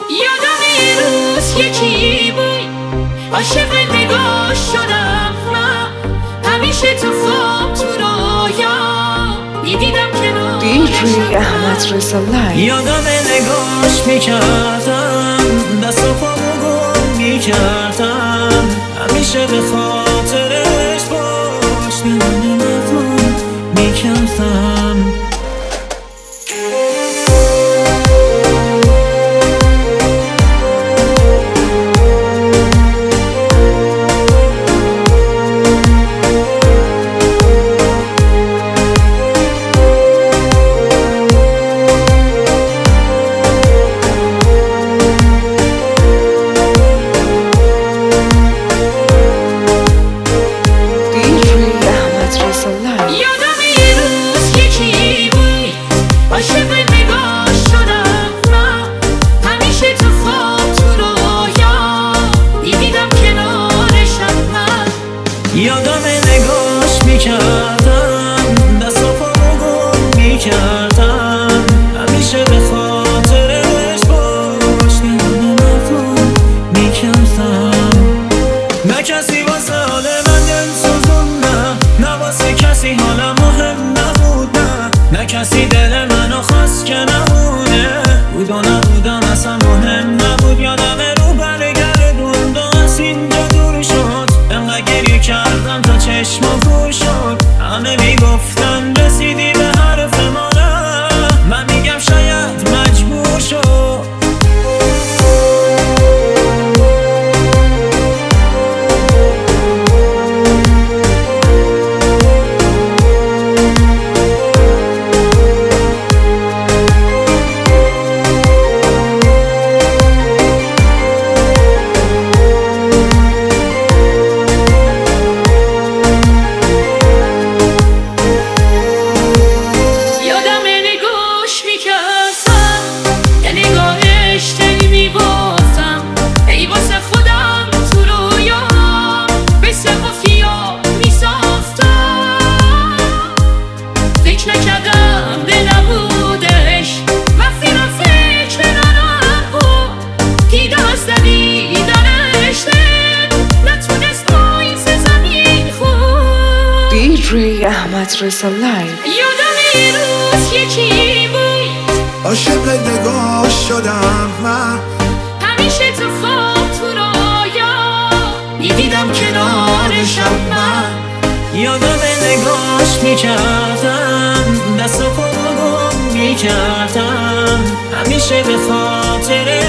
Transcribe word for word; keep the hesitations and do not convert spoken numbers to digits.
یادم یه روز یکی بود عاشق نگاه شدم من همیشه تو خواب تو رویا میدیدم کنارش دی جی احمد رضا لایو. یادم نگاش میکردم دست و پامو گم میکردم همیشه به خاطرش باش دلم مفهوم میکردم. یادم نگاش میکردم دست و پامو گم میکردم همیشه به خاطرش باش دلم مفهوم میکردم. نه کسی واسه حال من دل سوزون نه نه واسه کسی حالم مهم نبود نه نه کسی دل منو خواست که نمونه بود و نبودم اصلا مهم نبود. یادم رو برگردوند و از اینجا دور شد انقدر گریه کردم تا چشمم پر شد. همه میگفتن رسیدی به حرف ما نه من میگم شاید مجبور شد. دی جی احمد رضا لایو. یادم یه روز یکی بود عاشق نگاه شدم من همیشه تو خواب تو رویا میدیدم کنارشم من. یادم نگاش میکردم دست و پامو گم میکردم همیشه به خاطر